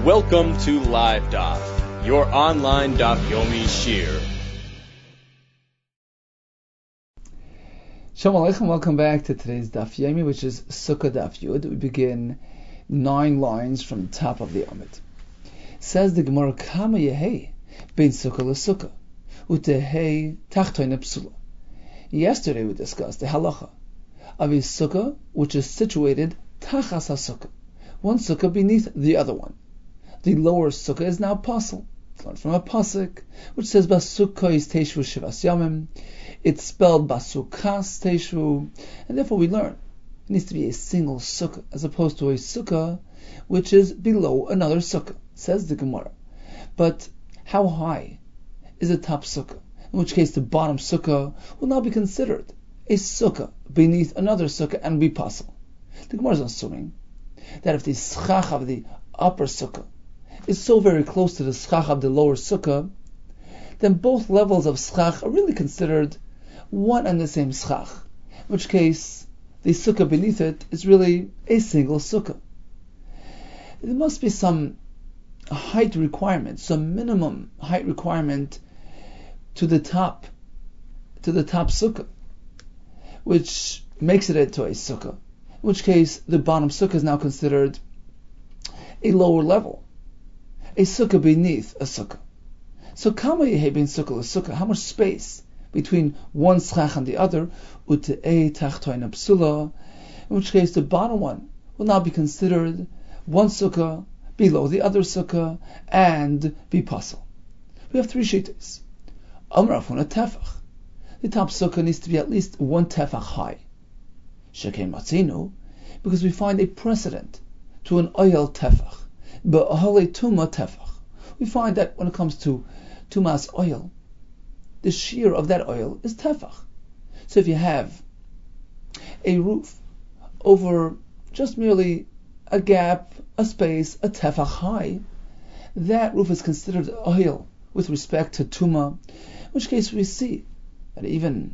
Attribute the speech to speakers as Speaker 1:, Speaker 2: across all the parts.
Speaker 1: Welcome to Live Daf, your online Daf Yomi Shir.
Speaker 2: Shalom Aleichem, welcome back to today's Daf Yomi, which is Sukkah Daf Yud. We begin 9 lines from the top of the Amid. Says the Gemara, Kama Yehei, Bein Sukkah LeSukkah, Utehei Tachtoin Psula. Yesterday we discussed the halacha of a sukkah which is situated Tachas HaSukkah, one sukkah beneath the other one. The lower sukkah is now pasul. It's learned from a pasuk which says Basukkah is Teishvu Shivas Yamim. It's spelled Basukas Teishvu, and therefore we learn it needs to be a single sukkah as opposed to a sukkah which is below another sukkah. Says the Gemara. But how high is the top sukkah? In which case the bottom sukkah will now be considered a sukkah beneath another sukkah and be pasul. The Gemara is assuming that if the schach of the upper sukkah is so very close to the schach of the lower sukkah, then both levels of schach are really considered one and the same schach, in which case the sukkah beneath it is really a single sukkah. There must be some height requirement, some minimum height requirement to the top sukkah, which makes it into a sukkah, in which case the bottom sukkah is now considered a lower level, a sukkah beneath a sukkah. So kama yehei bein sukkah LeSukkah, how much space between one schach and the other, ute'ei tachtoin psula, in which case the bottom one will now be considered one sukkah below the other sukkah and be pasul. We have 3 shittas. Amar Rav Huna tefach. The top sukkah needs to be at least 1 tefach high. Shekei matzinu, because we find a precedent to an oyel tefach. Ba'ahale tuma tefach. We find that when it comes to tumas oil, the shear of that oil is tefach. So if you have a roof over just merely a gap, a space, a tefach high, that roof is considered oil with respect to tuma, in which case we see that even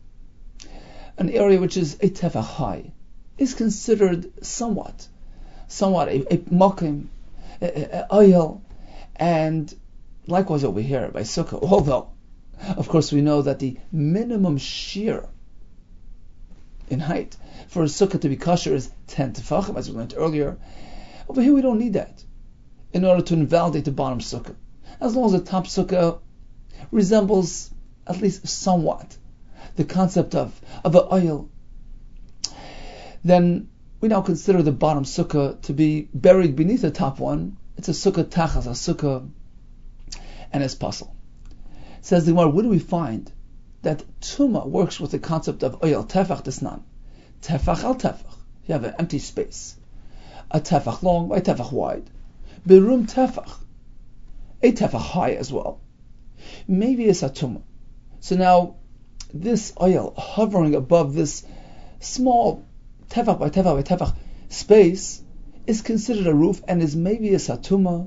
Speaker 2: an area which is a tefach high is considered somewhat a mokim, oil, and likewise over here by sukkah. Although, of course, we know that the minimum shear in height for a sukkah to be kosher is 10 tefachim, as we learned earlier. Over here, we don't need that in order to invalidate the bottom sukkah. As long as the top sukkah resembles at least somewhat the concept of an oil, then we now consider the bottom sukkah to be buried beneath the top one. It's a sukkah tachas, a sukkah, and it's pasul. Says the Gemara, where do we find that tuma works with the concept of oyel tefach desnan? Tefach al tefach. You have an empty space, a tefach long by tefach wide, berum tefach, a tefach high as well. Maybe it's a tuma. So now this oil hovering above this small tefach by tefach by tefach space is considered a roof and is maybe a satuma.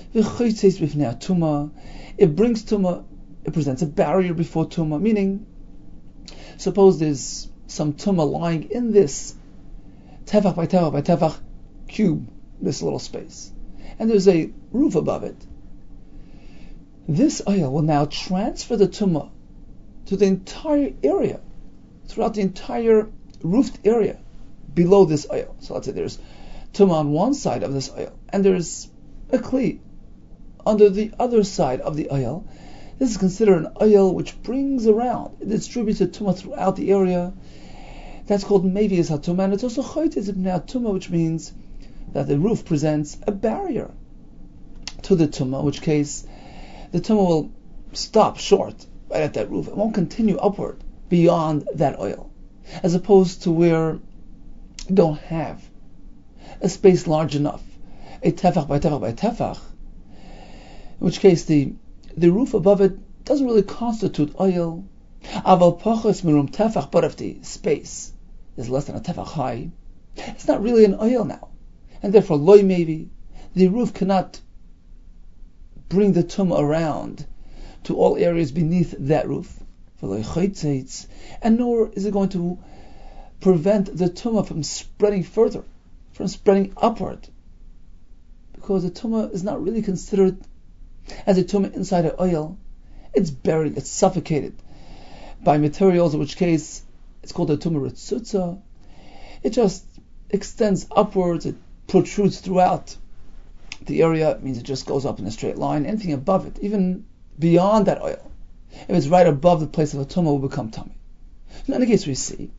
Speaker 2: It brings tuma, it presents a barrier before tuma, meaning, suppose there's some tuma lying in this tefach by tefach by tefach cube, this little space, and there's a roof above it. This oil will now transfer the tuma to the entire area, throughout the entire roofed area below this oil. So let's say there's tuma on one side of this oil, and there's a kli under the other side of the oil. This is considered an oil which brings around, it distributes the tuma throughout the area. That's called mevius hatuma, and it's also choytes ibnei hatuma, which means that the roof presents a barrier to the tuma, in which case the tuma will stop short right at that roof. It won't continue upward beyond that oil, as opposed to where you don't have a space large enough, a tefach by tefach by tefach, in which case the roof above it doesn't really constitute oil. Aval pachos mirum tefach, but if the space is less than a tefach high, it's not really an oil now, and therefore loy maybe the roof cannot bring the tumah around to all areas beneath that roof, and nor is it going to prevent the tumah from spreading further, from spreading upward, because the tumah is not really considered as a tumah inside an oil. It's buried, it's suffocated by materials, in which case it's called a tumah ritzutza. It just extends upwards, it protrudes throughout the area. It means it just goes up in a straight line. Anything above it, even beyond that oil, if it's right above the place of a tumah, will become tummy. In any case, we see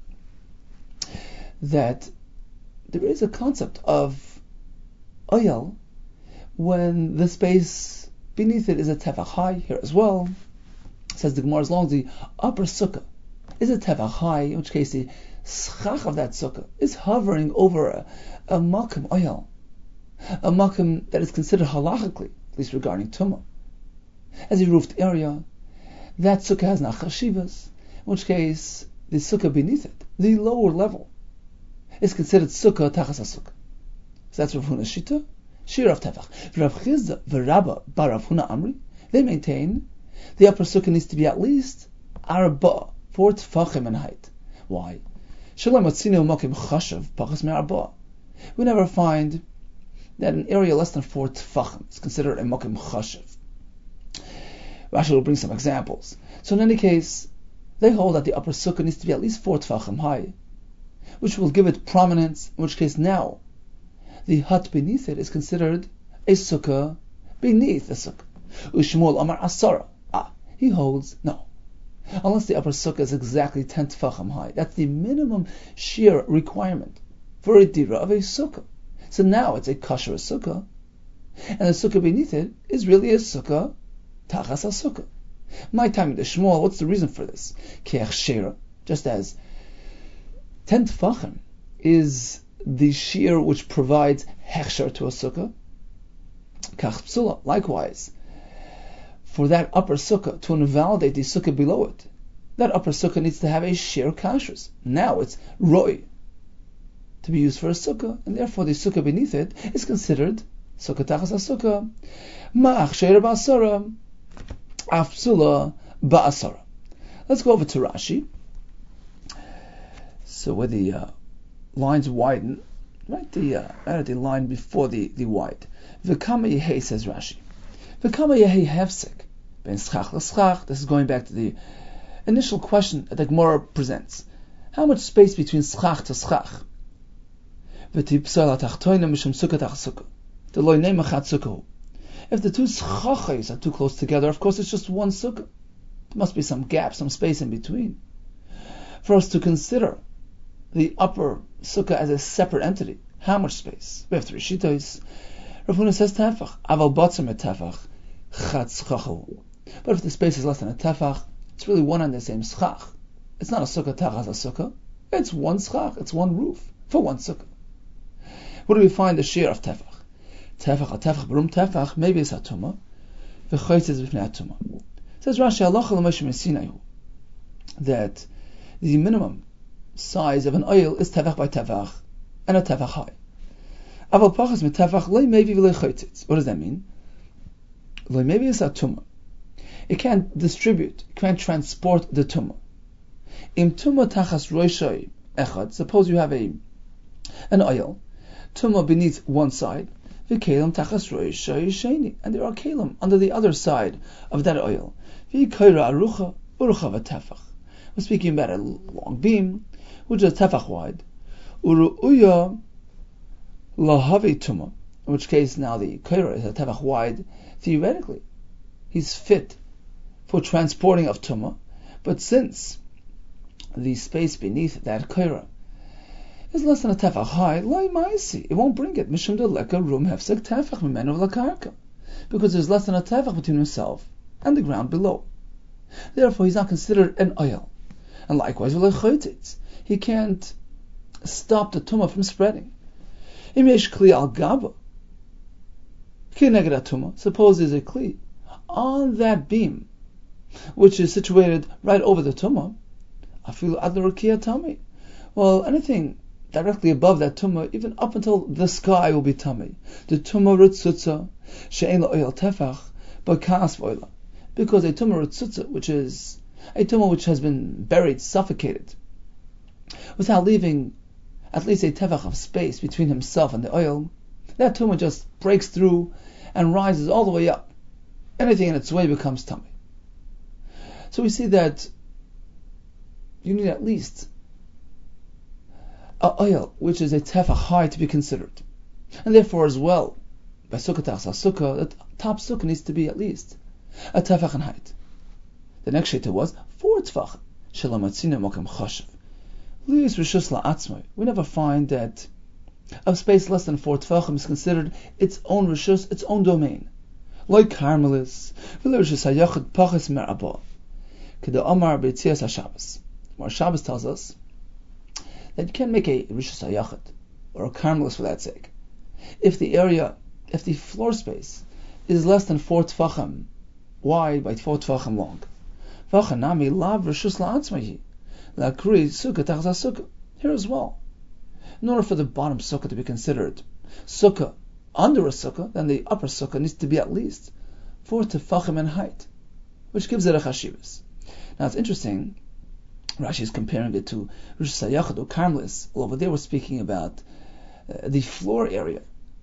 Speaker 2: that there is a concept of oil when the space beneath it is a tefach high. Here as well, says the Gemara, as long as the upper sukkah is a tefach high, in which case the schach of that sukkah is hovering over a makom oil, a makom that is considered halachically, at least regarding tumah, as a roofed area, that sukkah has nachashivas, in which case the sukkah beneath it, the lower level, is considered sukkah tachas sukkah. So that's Rav Huna's shita, shir of tefach. Rav Chizda v'Rabba bar Rav Huna Amri, they maintain the upper sukkah needs to be at least arba, 4 tefachim in height. Why? Shalom atzinu makim chashav pachas me'arba. We never find that an area less than 4 tefachim is considered a makim chashav. Rashi will bring some examples. So in any case, they hold that the upper sukkah needs to be at least 4 tefachim high, which will give it prominence, in which case now the hut beneath it is considered a sukkah beneath the sukkah. Ushmuel Amar Asara. He holds, no. Unless the upper sukkah is exactly 10 tefachim high. That's the minimum sheer requirement for a dira of a sukkah. So now it's a kosher sukkah, and the sukkah beneath it is really a sukkah tachas sukkah. My time the Shmuel, what's the reason for this? Keach shera, just as 10 tefachim is the shear which provides hechsher to a sukkah. Kach psula, likewise, for that upper sukkah to invalidate the sukkah below it, that upper sukkah needs to have a sheer kashrus. Now it's roi to be used for a sukkah, and therefore the sukkah beneath it is considered sukkah tachas sukkah. Ma'ach sheira ba'asara, afsula ba'asara. Let's go over to Rashi. So where the lines widen, right at the line before the wide. V'kama yehei, says Rashi. V'kama yehei hefsek ben schach l'schach. This is going back to the initial question that the Gemara presents. How much space between schach to schach? V'tipsal atachtoina mishum sukkah tach sukkah. Deloy neimachat sukkah. If the two schachos are too close together, of course it's just one sukkah. There must be some gap, some space in between, for us to consider the upper sukkah as a separate entity. How much space? We have 3 shitos. Rav Huna says tefach. Aval batzim et tefach chatz chachu. But if the space is less than a tefach, it's really one and the same schach. It's not a sukkah tachas a sukkah. It's one schach. It's one roof for one sukkah. Where do we find the shear of tefach? Tefach a tefach b'rum tefach maybe it's a tumah. V'choytz is b'fnei a tumah. Says Rashi halacha l'moshe mesinayu that the minimum size of an oil is tefach by tefach and a tefach high. Aval pachas mit tefach loy maybe v'loy choytz. What does that mean? Loy maybe it's a tumah. It can't distribute, it can't transport the tumah. Im tumah tachas roishay echad. Suppose you have an oil, tumah beneath one side, v'kelim tachas roishay sheni, and there are kelim under the other side of that oil. V'koira arucha urucha v'tefach. We're speaking about a long beam, which is tefach wide. Uru'uya lahavi tumah, in which case now the koira is a tefach wide. Theoretically, he's fit for transporting of tumah, but since the space beneath that koira is less than a tefach high, lai ma'isi, it won't bring it. Mishum deleka rum hefsek tefach mimenu v'lakarka, because there's less than a tefach between himself and the ground below. Therefore, he's not considered an oil. And likewise, he can't stop the tumah from spreading. Suppose there's a kli on that beam, which is situated right over the tumah. Well, anything directly above that tumah, even up until the sky, will be tummy. The tumah ritzutza she'en la'oil tefach b'kas v'oila, because a tumah ritzutza, which is a tumah which has been buried, suffocated, without leaving at least a tefach of space between himself and the oil, that tumah just breaks through and rises all the way up. Anything in its way becomes tummy. So we see that you need at least a oil which is a tefach high to be considered. And therefore as well, by sukkah ta'asal sukkah, the top sukkah needs to be at least a tefach in height. The next shita was 4 tefach. Shalamatzina mokem chashav. Lius rishus la'atzmai. We never find that a space less than 4 tefachim is considered its own rishus, its own domain. Like Carmelis, v'lirishus hayachid pachas mer'abah. K'da Omar b'yitzias HaShabbos. Mar Shabbos tells us that you can't make a rishus hayachid or a Carmelis for that sake if the floor space is less than 4 tefachim wide by 4 tefachim long. V'chanami lav rishus la'atzmahi la'kri sukkah ta'chaz sukkah. Here as well, in order for the bottom sukkah to be considered sukkah under a sukkah, then the upper sukkah needs to be at least 4 tefachim in height, which gives it a chashivas. Now it's interesting, Rashi is comparing it to Rishus HaYachid or Carmelis, although they were speaking about the floor area.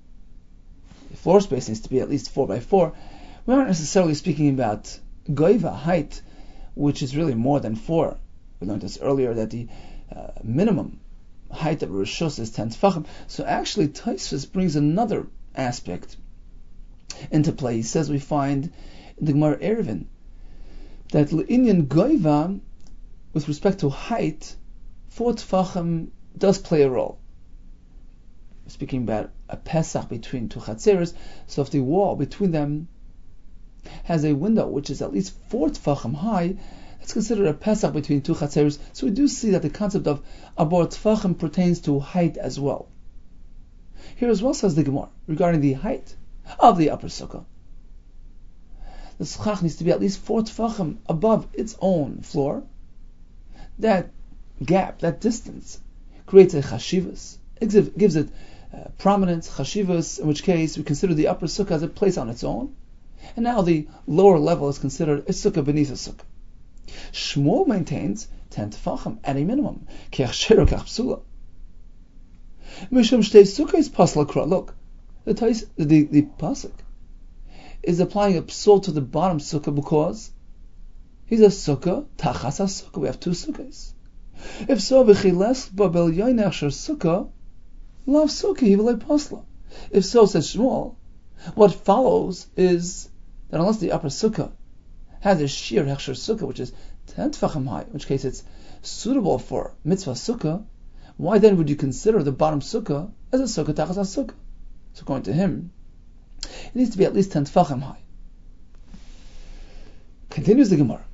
Speaker 2: The floor space needs to be at least 4 by 4. We aren't necessarily speaking about goiva, height, which is really more than 4. We learned this earlier, that the minimum height of Rishus is 10 tefachim. So actually Tosfos brings another aspect into play. He says we find in the Gemara Eruvin that l'inyan goiva, with respect to height, 4 tefachim does play a role. Speaking about a Pesach between 2 chatzeros, so if the wall between them has a window which is at least 4 tefachim high, it's considered a Pesach between 2 chatzeros. So we do see that the concept of abor tefachim pertains to height as well. Here as well says the Gemara regarding the height of the upper sukkah. The schach needs to be at least 4 tefachim above its own floor. That gap, that distance, creates a chashivas. It gives it prominence, chashivas, in which case we consider the upper sukkah as a place on its own. And now the lower level is considered a sukkah beneath a sukkah. Shmuel maintains 10 tefachim at a minimum. Look, the pasuk is applying a psul to the bottom sukkah because he's a sukkah, tachas a sukkah. We have 2 sukkahs. If so, v'chiles babel yoynech shor sukkah, lav sukkah hivalei pasla. If so, says Shmuel, what follows is that unless the upper sukkah has a sheer hechsher sukkah, which is 10 tefachim high, in which case it's suitable for mitzvah sukkah, why then would you consider the bottom sukkah as a sukkah tachas a sukkah? So according to him, it needs to be at least 10 tefachim high. Continues the Gemara.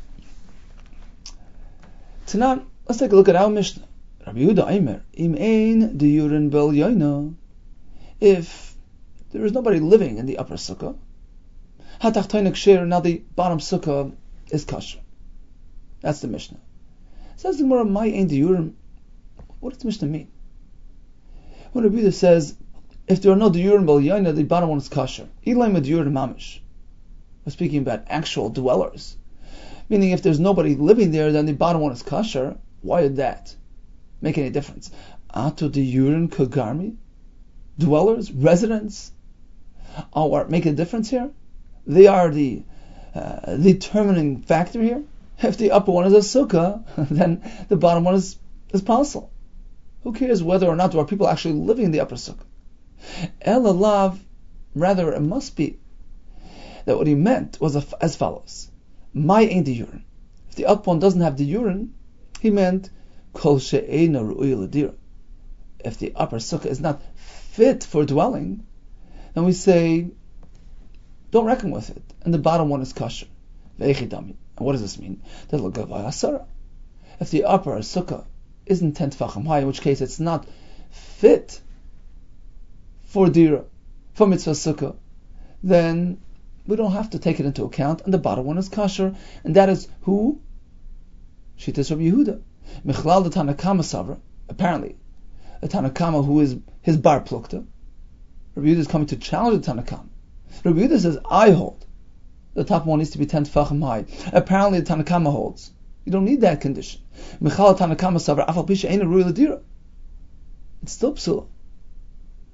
Speaker 2: Tanan, let's take a look at our Mishnah. Rabbi Yehuda Aimer, im ein diyurin bel yoina. If there is nobody living in the upper sukkah, hatachtoin kshir, now the bottom sukkah is kosher. That's the Mishnah. Says the Gemara, my ein diyurin. What does the Mishnah mean? When Rabbi Yehuda says, if there are no diyurin bel yoina, the bottom one is kosher. Ilaim diyurin mamish. We're speaking about actual dwellers. Meaning if there's nobody living there, then the bottom one is kosher. Why did that make any difference? Ato diyurin kagarmi? Dwellers, residents, are making a difference here? They are the determining factor here. If the upper one is a sukkah, then the bottom one is parcel. Who cares whether or not there are people actually living in the upper sukkah? Elalav, rather it must be that what he meant was as follows. My ain't the urine. If the upper one doesn't have the urine, he meant kol she'eina ru'uy l'dira. If the upper sukkah is not fit for dwelling, then we say, don't reckon with it, and the bottom one is kosher. Ve'echidami. And what does this mean? That l'gavai asara. If the upper sukkah isn't 10 tefachim high, in which case it's not fit for dira, for mitzvah sukkah, then we don't have to take it into account, and the bottom one is kosher, and that is who? Shittas Rabbi Yehuda. Michlal the Tanakama Savra, apparently, a Tanakama who is his bar plukta. Rabbi Yehuda is coming to challenge the Tanakama. Rabbi Yehuda says, I hold. The top one needs to be 10 tefachim high. Apparently the Tanakama holds. You don't need that condition. Michlal Tanakama Savra, afal pisha ein ru'uy l'dira. It's still psula.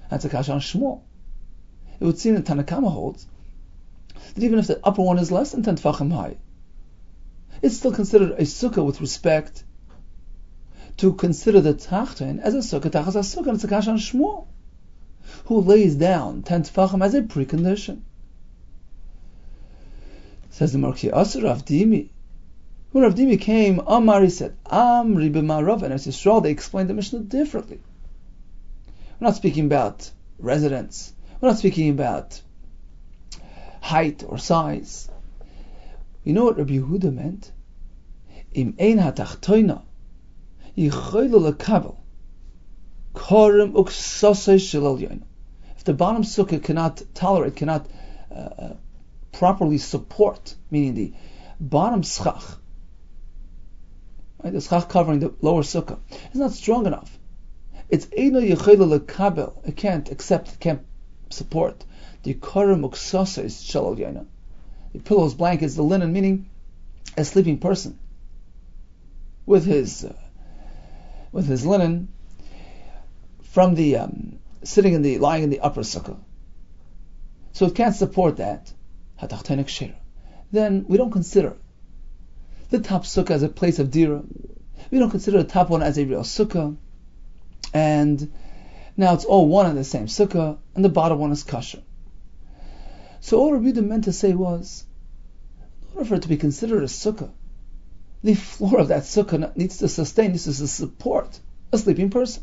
Speaker 2: That's a kasha on Shmuel. It would seem that Tanna Kama holds that even if the upper one is less than 10 tefachim high, it's still considered a sukkah with respect to consider the tachton as a sukkah tachas a sukkah. And it's a kasha on Shmuel, who lays down 10 tefachim as a precondition. Says the Marki Asur Rav Dimi. When Rav Dimi came, Amar, he said, Amri b'marav, and as Yisrael, they explained the Mishnah differently. We're not speaking about residence. We're not speaking about height or size. You know what Rabbi Yehuda meant? Im ein hatachtoina yichoylu lekabel korem uksosei shel elyon. If the bottom sukkah cannot tolerate, cannot properly support, meaning the bottom schach, right, the schach covering the lower sukkah, is not strong enough. It's eino yichoylu lekabel. It can't accept, it can't support the korem uksosei shel elyon. The pillows, blankets, the linen, meaning a sleeping person with his linen from the lying in the upper sukkah. So it can't support that. Then we don't consider the top sukkah as a place of dira. We don't consider the top one as a real sukkah. And now it's all one and the same sukkah, and the bottom one is kosher. So all Rabbi Yehuda meant to say was, in order for it to be considered a sukkah, the floor of that sukkah needs to sustain, needs to support a sleeping person.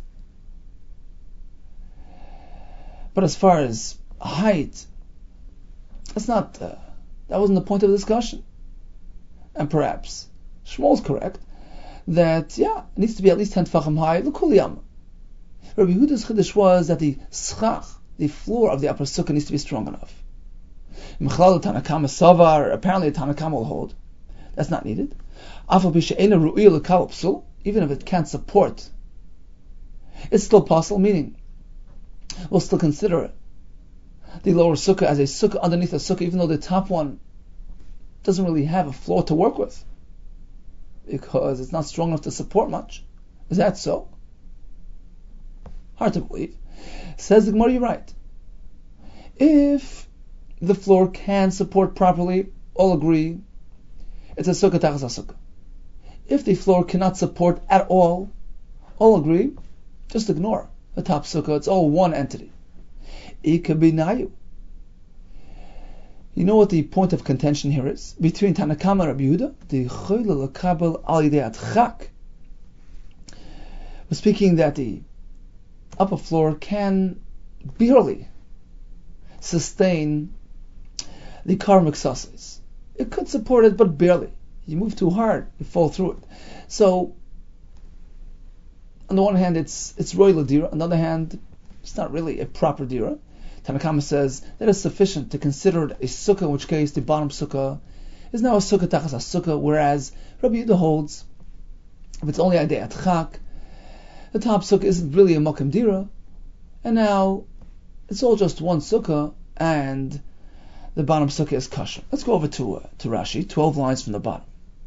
Speaker 2: But as far as height, that's not, that wasn't the point of the discussion. And perhaps Shmuel's correct that, it needs to be at least 10 tefachim high, l'kul yama. Rabbi Yehuda's chiddush was that the schach, the floor of the upper sukkah, needs to be strong enough. Apparently the Tanna Kama will hold that's not needed. Even if it can't support, it's still possible, meaning we'll still consider the lower sukkah as a sukkah underneath a sukkah, even though the top one doesn't really have a floor to work with, because it's not strong enough to support much. Is that so? Hard to believe. Says the Gemara, you're right. If the floor can support properly, all agree, it's a sukkah tachas sukkah. If the floor cannot support at all agree, just ignore the top sukkah, it's all one entity. You know what the point of contention here is? Between Tanna Kama and Rabbi Yehuda, the choyle lekabel al yidei atchak. We're speaking that the upper floor can barely sustain the karmic sasas. It could support it, but barely. You move too hard, you fall through it. So, on the one hand, it's royal dira. On the other hand, it's not really a proper dira. Tanna Kama says that is sufficient to consider it a sukkah, in which case the bottom sukkah is now a sukkah tachas a sukkah, whereas Rabbi Yehuda holds if it's only a day atchak, the top sukkah isn't really a mokim dira, and now it's all just one sukkah, and the bottom sukkah is kosher. Let's go over to Rashi, 12 lines from the bottom.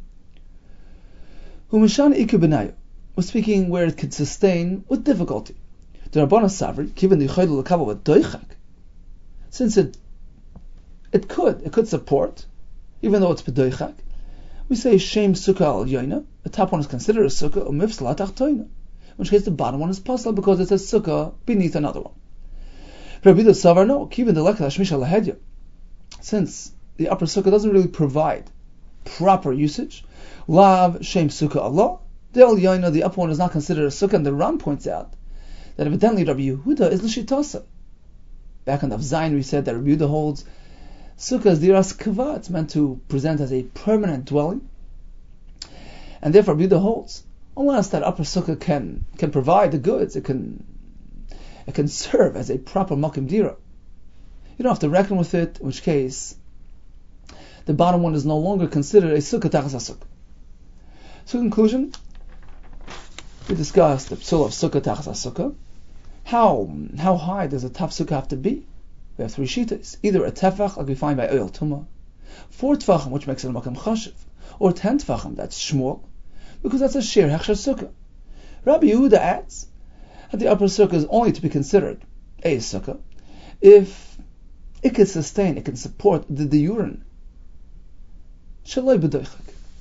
Speaker 2: Humishan iku b'nayu. We're speaking where it could sustain with difficulty. The Rabbana Savri, given the choyle lekabel with doichak, since it could support, even though it's b'doichak, we say shem sukkah al yoina. The top one is considered a sukkah, umifsla tachtoina, in which case the bottom one is pasla because it's a sukkah beneath another one. Rabbi Yehuda Savar, no, given the lekah shmisha lahedya, since the upper sukkah doesn't really provide proper usage, lav shem sukkah Allah, the upper one is not considered a sukkah, and the Ram points out that evidently Rabbi Yehuda is l'shitasa. Back on the Zayin we said that Rabbi Yehuda holds sukkah as diras kava, it's meant to present as a permanent dwelling, and therefore Rabbi Yehuda holds unless that upper sukkah can provide the goods, it can serve as a proper makim dira. You don't have to reckon with it, in which case the bottom one is no longer considered a sukkah tachas sukkah. So, conclusion, we discussed the psul of sukkah tachas sukkah. How high does a top sukkah have to be? We have three shitas: either a tefach, like we find by Oyel Tumah, 4 tefachim, which makes it a makam chashiv, or 10 tefachim, that's Shmuel, because that's a shir hechsher sukkah. Rabbi Yehuda adds that the upper sukkah is only to be considered a sukkah, if it can sustain, it can support the urine. Shaloi b'doichak.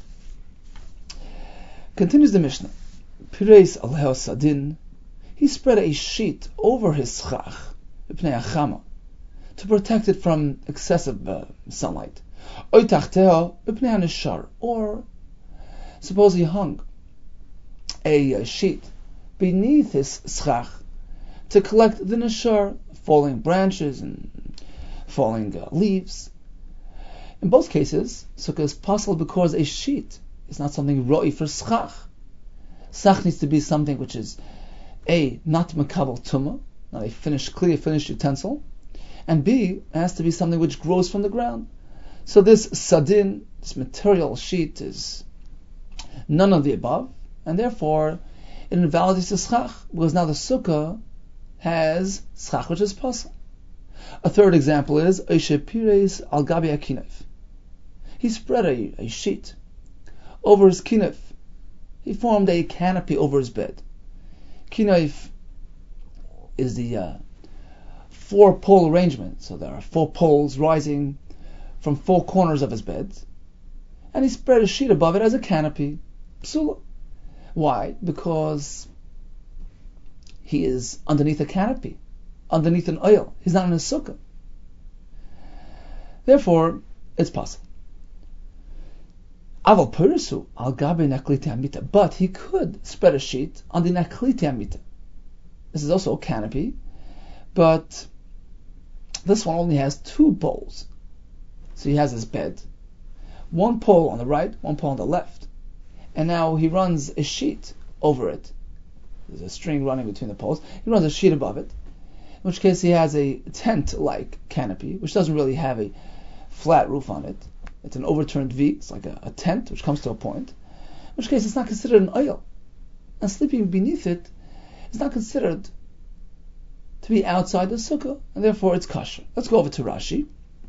Speaker 2: Continues the Mishnah. Pireis al sadin. He spread a sheet over his schach, b'pnei achama, to protect it from excessive sunlight. Oy tachteho b'pnei hanishar. Or suppose he hung a sheet beneath his schach to collect the nishar, falling branches and falling leaves. In both cases, sukkah is possible because a sheet is not something ro'i for schach. Schach needs to be something which is A, not makabel tumah, not a clear finished utensil, and B, it has to be something which grows from the ground. So this sadin, this material sheet, is none of the above, and therefore it invalidates the schach, because now the sukkah has schach which is possible. A third example is Oishe Pires al Gabi Akinef. He spread a sheet over his kinef. He formed a canopy over his bed. Kinef is the 4-pole arrangement, so there are 4 poles rising from 4 corners of his bed, and he spread a sheet above it as a canopy. Psula. Why? Because he is underneath a canopy, underneath an oil. He's not in a sukkah. Therefore, it's possible. Aval Purisu al Gabi Nakliti Amita. But he could spread a sheet on the Nakliti Amita. This is also a canopy, but this one only has 2 poles. So he has his bed, 1 pole on the right, 1 pole on the left, and now he runs a sheet over it. There's a string running between the poles. He runs a sheet above it, in which case he has a tent-like canopy, which doesn't really have a flat roof on it. It's an overturned V. It's like a tent which comes to a point, in which case it's not considered an oil. And sleeping beneath it is not considered to be outside the sukkah, and therefore it's kosher. Let's go over to Rashi.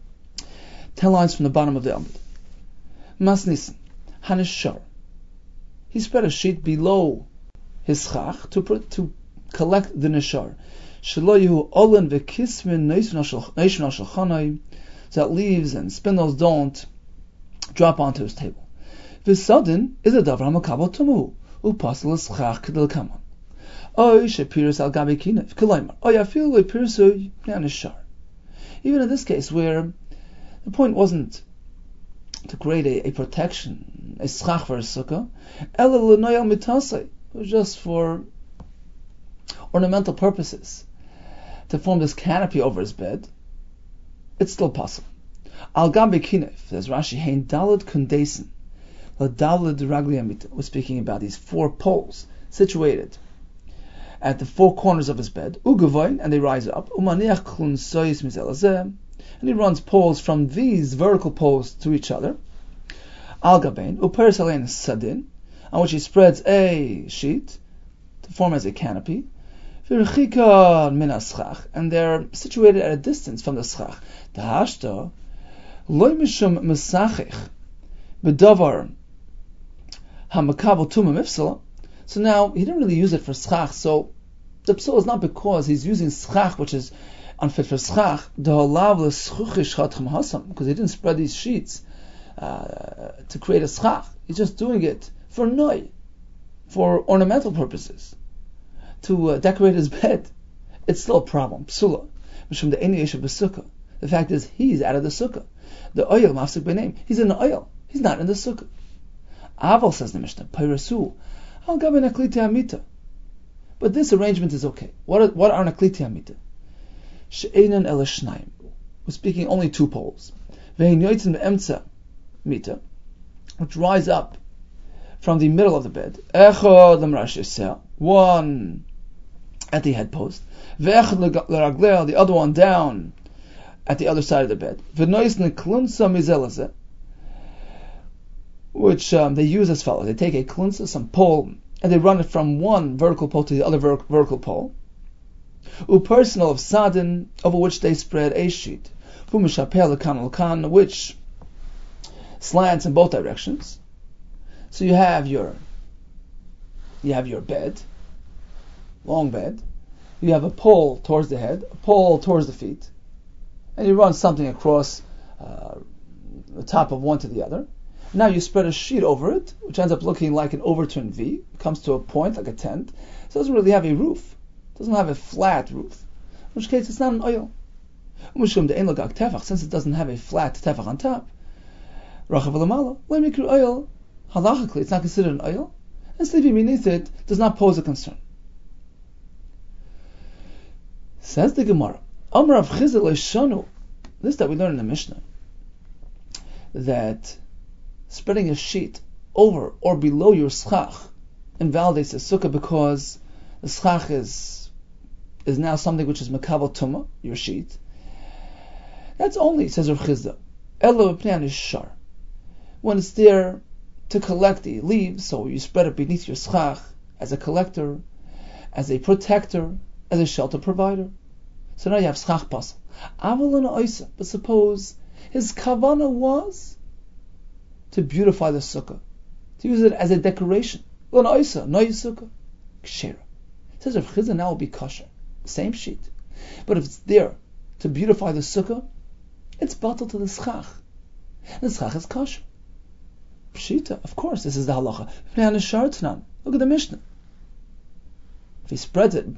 Speaker 2: 10 lines from the bottom of the Amud. Masnisan, Hanishar. He spread a sheet below his schach to collect the nishar. Shelo yehu olan v'kismin neishon al shulchanai, so that leaves and spindles don't drop onto his table. V'sadin is a davar makabel tumu u'pasel schach k'delkaman. Oy shepiris al gabi kinef k'laymer. Oy afilu pirisu nishar. Even in this case, where the point wasn't to create a protection, a schach for a sukkah, ela l'noyal mitasei. It was just for ornamental purposes, to form this canopy over his bed. It's still possible. Al gabi kinef, says Rashi, hein dalad kundesin, la dalad ragli amita. We're speaking about these 4 poles situated at the 4 corners of his bed. Ugavoin, and they rise up. Umaniach klun sois mizelazeh, and he runs poles from these vertical poles to each other. Al gabein uperes alein sadin, on which he spreads a sheet to form as a canopy. V'rechika min haschach, and they're situated at a distance from the schach. Dahashta loy mishum mesachich b'davar hamakabel tuma mifsala. So now he didn't really use it for schach. So the psul is not because he's using schach, which is unfit for schach, because he didn't spread these sheets to create a schach. He's just doing it for noi, for ornamental purposes, to decorate his bed. It's still a problem. Psula. The fact is, he's out of the sukkah. The oil mafsik by name. He's in the oil. He's not in the sukkah. Aval, says the Mishnah, Pirasu al gabi nakliti amita. But this arrangement is okay. What are nakliti amita? She'enan el shnayim. We're speaking only 2 poles. Ve'in yoitzin be'emtza mita, which rise up from the middle of the bed. Echad l'mrash yiseh, 1 at the head post. Ve'echad l'ragleh, the other one down at the other side of the bed. Ve'noisn klunsa mizelazeh, which they use as follows. They take a klunsa, some pole, and they run it from one vertical pole to the other vertical pole. Upersonal of sadin, over which they spread a sheet. Which slants in both directions. So you have your bed, long bed, You have a pole towards the head, a pole towards the feet, and you run something across the top of one to the other. Now you spread a sheet over it, which ends up looking like an overturned V. It comes to a point like a tent. So it doesn't really have a roof. It doesn't have a flat roof. In which case it's not an oil. Since it doesn't have a flat tefach on top, oil, halachically it's not considered an oil, and sleeping beneath it does not pose a concern. Says the Gemara, this that we learn in the Mishnah, that spreading a sheet over or below your schach invalidates the sukkah because the schach is now something which is makabel tumah, your sheet. That's only, says Rav Chizda, elo b'pnei shar, when it's there to collect the leaves, so you spread it beneath your schach as a collector, as a protector, as a shelter provider. So now you have schach pasal. But suppose his kavanah was to beautify the sukkah, to use it as a decoration. It says Rav Chizda now will be kosher, same sheet. But if it's there to beautify the sukkah, it's batal to the schach. The schach is kosher. Pshita, of course, this is the halacha. Look at the Mishnah. If he spreads it,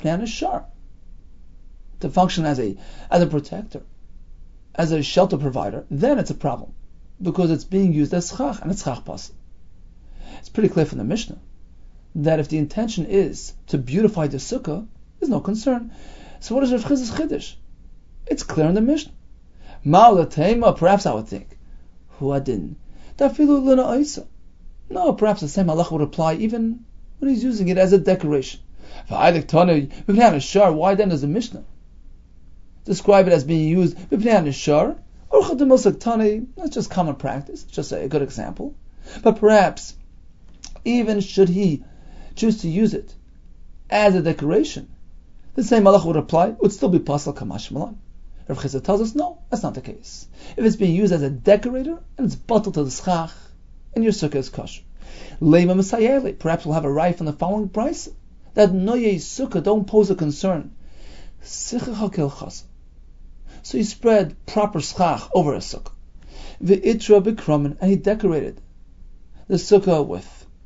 Speaker 2: to function as a protector, as a shelter provider, then it's a problem, because it's being used as schach, and it's schach pasal. It's pretty clear from the Mishnah that if the intention is to beautify the sukkah, there's no concern. So what is Rav Chizda's chiddush? It's clear in the Mishnah. Perhaps I would think, huadin, no, perhaps the same halacha would apply even when he's using it as a decoration. Why then does the Mishnah describe it as being used b'pnei shar? That's just common practice, just a good example. But perhaps, even should he choose to use it as a decoration, the same halacha would apply, would still be pasal kamash malan. Rav Chizda tells us, no, that's not the case. If it's being used as a decorator, and it's batal to the schach, and your sukkah is kosher. Leima Messiah, perhaps we'll have a right from the following price, that noye sukkah don't pose a concern. So he spread proper schach over a sukkah. V'itra b'kramen, and he decorated the sukkah with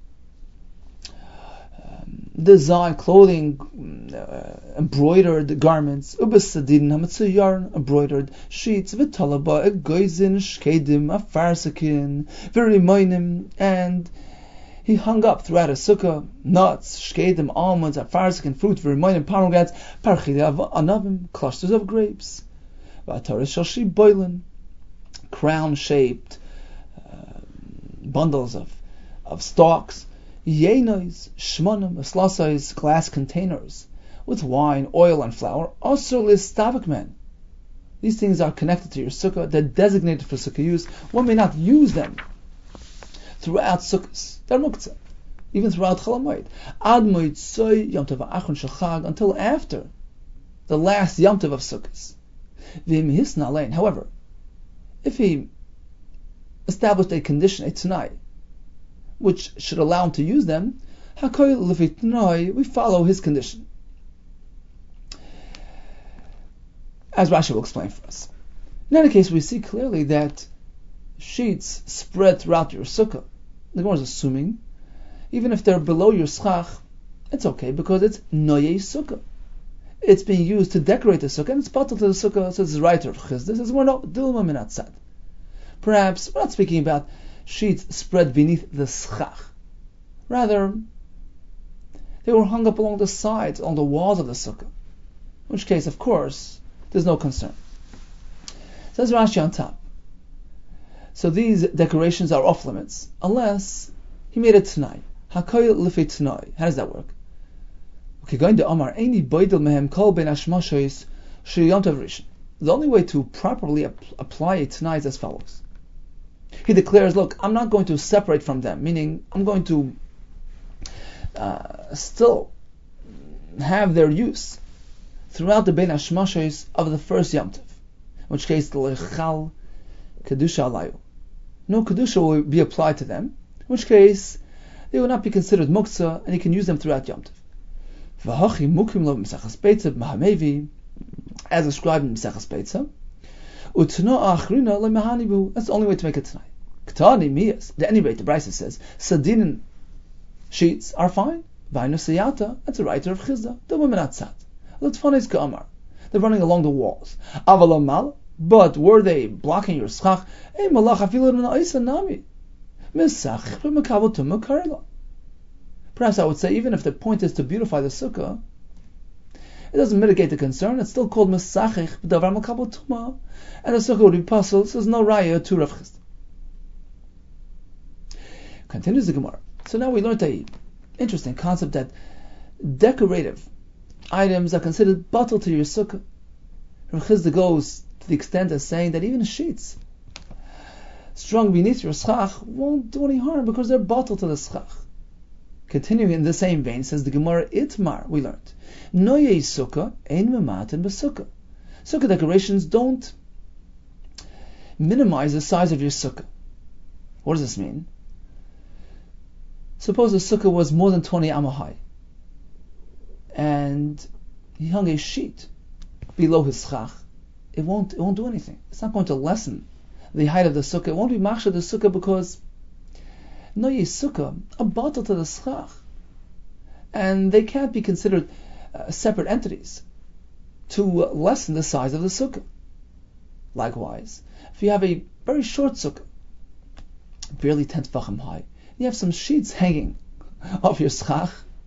Speaker 2: design, clothing, embroidered garments, ubesadin hamatzuyarn, embroidered sheets, v'talaba, egoizin, shkedim, afarsakin, v'rimoinim, and he hung up throughout his sukkah nuts, shkedim, almonds, afarsakin, fruit, v'rimoinim, pomegranates, parchid anavim, clusters of grapes, v'ataris shalshi boilin, crown-shaped bundles of stalks, Yenos, shmonim, eslasais, glass containers with wine, oil, and flour. Also, listavik. These things are connected to your sukkah. They're designated for sukkah use. One may not use them throughout sukkahs. They're muktzah, even throughout Chalamoid. Ad moitzoy yom tov achron shachag, until after the last yom tov of sukkahs. V'im hisna alein. However, if he established a condition, a t'nai, which should allow him to use them, we follow his condition. As Rashi will explain for us. In any case, we see clearly that sheets spread throughout your sukkah, the Gemara is assuming, even if they're below your schach, it's okay, because it's noye sukkah. It's being used to decorate the sukkah, and it's batal to the sukkah, so this is right of Chizda. This is we're not dilma minatzad. Perhaps we're not speaking about sheets spread beneath the schach. Rather, they were hung up along the sides, along the walls of the sukkah. In which case, of course, there's no concern. Says Rashi on top. So these decorations are off limits, unless he made it t'nai. Hakoy l'fei t'nai. How does that work? The only way to properly apply a t'nai is as follows. He declares, look, I'm not going to separate from them, meaning I'm going to still have their use throughout the Bein Hashmashos of the first Yom Tov, in which case the Lechal Kedusha Alayu. No Kedusha will be applied to them, in which case they will not be considered Muktzah, and he can use them throughout Yom Tov. V'hachi mukim lo b'Maseches Beitza b'Mahamevi, as described in Maseches Beitza. Utno achrina lemahanibu. That's the only way to make it tonight. Ktani miyas. At any rate, the Brisa says sadinin sheets are fine. Vainu siyata. That's a writer of Chizda. The women atzat. L'tfanes ka'amar. They're running along the walls. Avalam mal. But were they blocking your schach? Hey malach afilu na'isa nami. Misach b'mekabel tumah karela. Perhaps I would say, even if the point is to beautify the sukkah, it doesn't mitigate the concern. It's still called Mesachich b'davar makabel tumah, and the sukkah would be puzzled. So there's no raya to Rav Chisda. Continues the Gemara. So now we learned a interesting concept that decorative items are considered batal to your sukkah. Rav Chisda goes to the extent of saying that even sheets strung beneath your schach won't do any harm because they're batal to the schach. Continuing in the same vein, says the Gemara Itmar, we learned, Noyei sukkah ein mematen b'sukkah. Sukkah decorations don't minimize the size of your sukkah. What does this mean? Suppose the sukkah was more than 20 amma high, and he hung a sheet below his schach. It won't do anything. It's not going to lessen the height of the sukkah. It won't be machshir the sukkah because Noyei sukkah are batal to the schach, and they can't be considered separate entities to lessen the size of the sukkah. Likewise, if you have a very short sukkah, barely 10 tefachim high, you have some sheets hanging off your schach,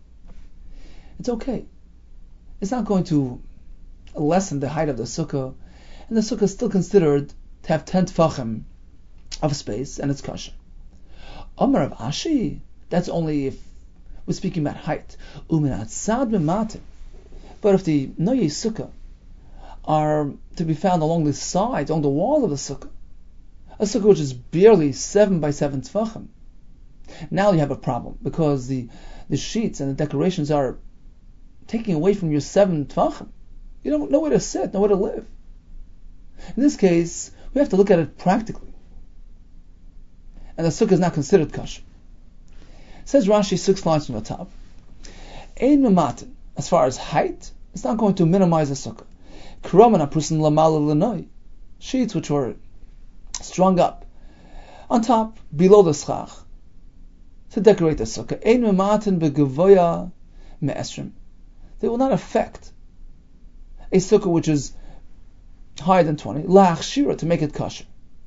Speaker 2: it's okay. It's not going to lessen the height of the sukkah, and the sukkah is still considered to have 10 tefachim of space, and it's kosher. Omar of Ashi, that's only if we're speaking about height. Uminatzad b'matim. But if the noyei sukkah are to be found along the sides, along the wall of the sukkah, a sukkah which is barely 7 by 7 tefachim, now you have a problem because the sheets and the decorations are taking away from your 7 tefachim. You don't know where to sit, nowhere to live. In this case, we have to look at it practically. And the sukkah is not considered kosher. Says Rashi 6 lines from the top. Ein mematen. As far as height, it's not going to minimize the sukkah. Kroman aprusin lamala lenoi. Sheets which were strung up on top, below the schach, to decorate the sukkah. Ein mematen begevoya me'esrim. They will not affect a sukkah which is higher than 20. La'ach shira, to make it kosher.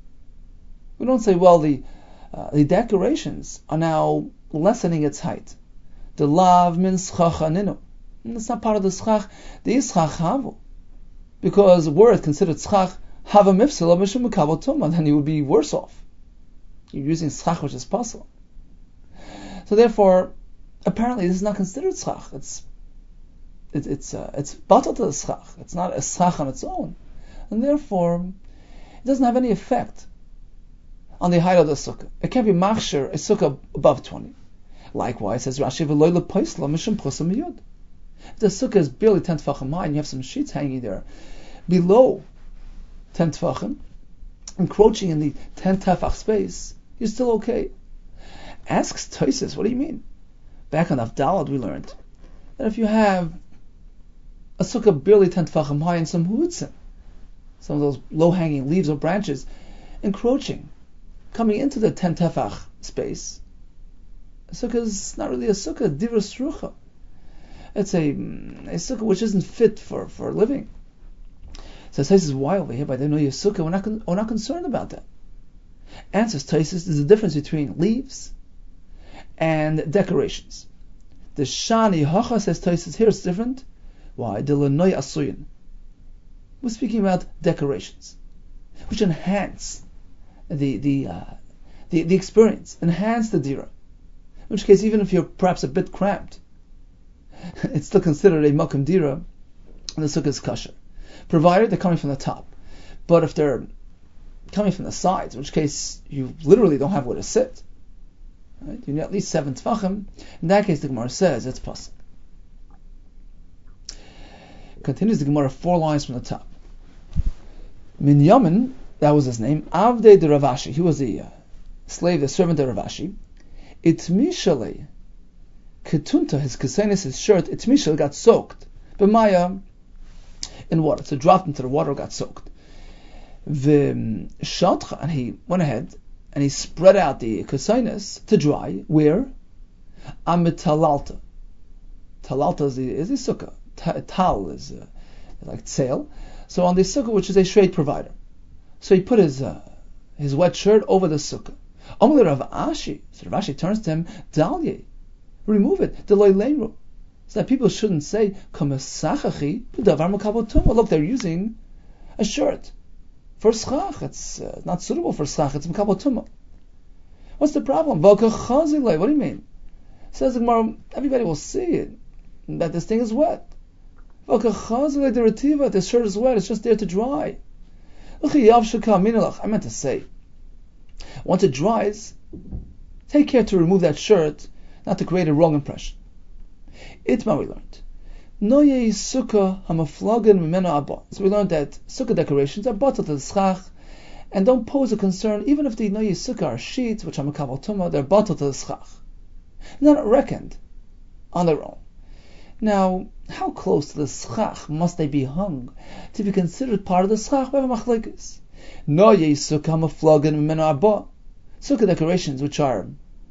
Speaker 2: We don't say, well, the decorations are now lessening its height. The lav min schach aninu. It's not part of the schach. The ischach havu. Because were it considered schach, hava mifsila mishum mekabel tumah, then you would be worse off. You're using schach which is possible. So therefore, apparently this is not considered schach. It's batal to the schach. It's not a schach on its own. And therefore, it doesn't have any effect on the height of the sukkah. It can't be machshir a sukkah above 20. Likewise, says Rashi, v'loy lepoisla mishum chusam miyud. If the sukkah is barely 10 tefachim high and you have some sheets hanging there below 10 tefachim, encroaching in the 10 tefach space, you're still okay. Asks Tosfos, what do you mean? Back on Avdalad we learned that if you have a sukkah barely 10 tefachim high and some hutzim, some of those low-hanging leaves or branches, encroaching, coming into the 10 tefach space, a sukkah is not really a sukkah, divra srucha. It's a sukkah which isn't fit for living. So Tosfos, why over here by the noyei sukkah we're not concerned about that? Answers Tosfos, there's a difference between leaves and decorations. The shani hacha, says Tosfos, here it's different. Why? The lenoi asuyin. We're speaking about decorations, which enhance the experience, enhance the dira. In which case, even if you're perhaps a bit cramped, it's still considered a makom dira, and the sukkah is kosher, provided they're coming from the top. But if they're coming from the sides, in which case you literally don't have where to sit, right? You need at least 7 tefachim. In that case, the Gemara says it's possible. Continues the Gemara 4 lines from the top. Minyamin, that was his name, Avdei de Ravashi, he was the slave, the servant of Ravashi. Itmishale Ketunta, his kesenis, his shirt, its mishal got soaked. B'maya, in water. So it dropped into the water, got soaked. V'shatcha, and he went ahead and he spread out the kesenis to dry. Where? Amit talalta. Talalta is the sukkah. Tal is like tzeil. So on the sukkah, which is a shade provider. So he put his wet shirt over the sukkah. Amalei Rav Ashi. So Rav Ashi turns to him, Dalye, remove it. Deloi leiru. So that people shouldn't say, Kamasachachi, b'davar makabel tumah. Look, they're using a shirt for schach. It's not suitable for schach. It's makabel tumah. What's the problem? What do you mean? Says the Gemara, everybody will see it, that this thing is wet. This shirt is wet, it's just there to dry. I meant to say, once it dries, take care to remove that shirt, not to create a wrong impression. Itma we learned. So we learned that sukkah decorations are batal to the schach, and don't pose a concern, even if the noye sukkah are sheets, which are makabel tumah, they're batal to the schach. Not reckoned on their own. Now, how close to the schach must they be hung to be considered part of the schach? We have a machlekes. Noye sukkah maflagen mimenu arba. Sukkah decorations which are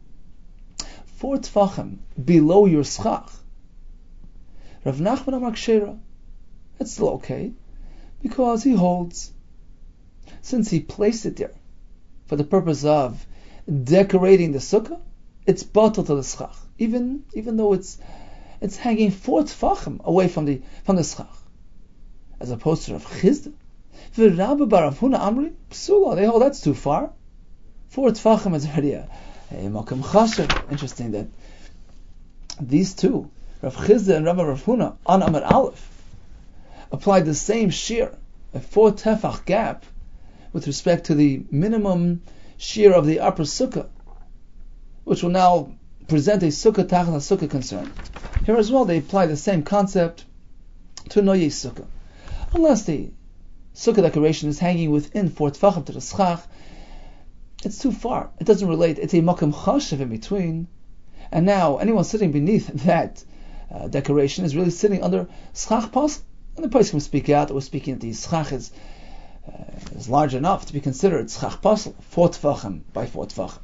Speaker 2: 4 tfachim below your schach. Rav Nachman Amar Kshera. That's still okay, because he holds, since he placed it there for the purpose of decorating the sukkah, it's batal to the schach, even though it's hanging 4 tfachim away from the schach, as opposed to Rav Chizda. V'Rabba bar Rav Huna Amri Psula. They hold that's too far. 4 tfachim is already a makom chasher. Interesting that these two, Rav Chizda and Rabbi Rav Huna, on Amar Aleph, applied the same shear, a 4 tefach gap, with respect to the minimum shear of the upper sukkah, which will now present a sukkah tachas a sukkah concern. Here as well, they apply the same concept to noye sukkah. Unless the sukkah decoration is hanging within 4 tefachim to the schach, it's too far. It doesn't relate. It's a makom chashav in between. And now, anyone sitting beneath that decoration is really sitting under schach pas. And the person will speak out, or speaking that the schach is large enough to be considered schach pas, 4 tefachim by 4 tefachim.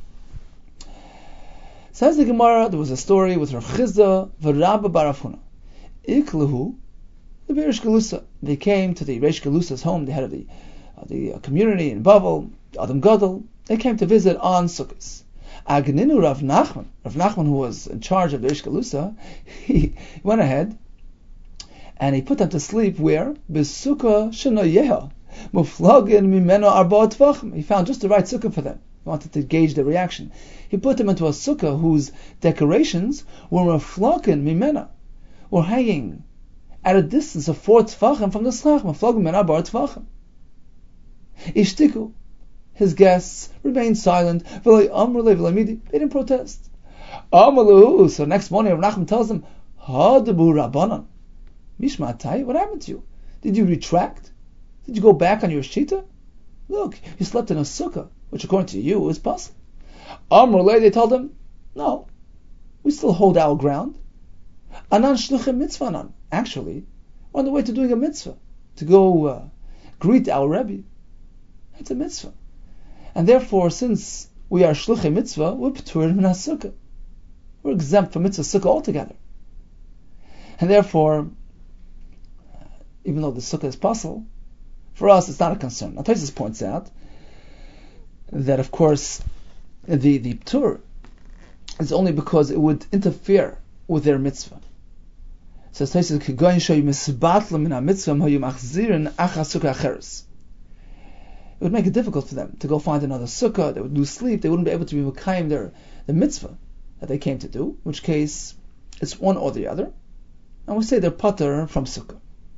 Speaker 2: Says the Gemara, there was a story with Rav Chizda v'Rabba bar Rav Huna. Iklahu, the Reish Galusa. They came to the Reish Galusa's home, the head of the community in Bavel, Adam Gadol. They came to visit on Sukkot. Agninu Rav Nachman. Rav Nachman, who was in charge of the Reish Galusa, he went ahead and he put them to sleep where? Besukkah shenoyeha muflagin mimeno arba tvachim. He found just the right sukkah for them. He wanted to gauge their reaction. He put them into a sukkah whose decorations were muflagin mimena, were hanging at a distance of 4 tefachim from the schach. Muflagin mimena arba tvachim. Ishtiku. His guests remained silent. They didn't protest. So next morning, Rav Nachman tells them, Hadabu Rabbanan. Mishmatai, what happened to you? Did you retract? Did you go back on your shita? Look, you slept in a sukkah, which according to you is possible. They told him, no, we still hold our ground. Anan shluchim mitzvah. Actually, we're on the way to doing a mitzvah, to go greet our Rebbe. That's a mitzvah. And therefore, since we are shluchim mitzvah, we're p'turim min sukkah. We're exempt from mitzvah sukkah altogether. And therefore, even though the sukkah is possible, for us it's not a concern. Now Tosfos points out that of course the p'tur is only because it would interfere with their mitzvah. So Tosfos kegoyin shoy misbatla min ha-mitzvah hayu machzirin achas sukkah acheres. It would make it difficult for them to go find another sukkah. They would lose sleep. They wouldn't be able to be mekayim the mitzvah that they came to do. In which case, it's one or the other, and we say they're pater from sukkah.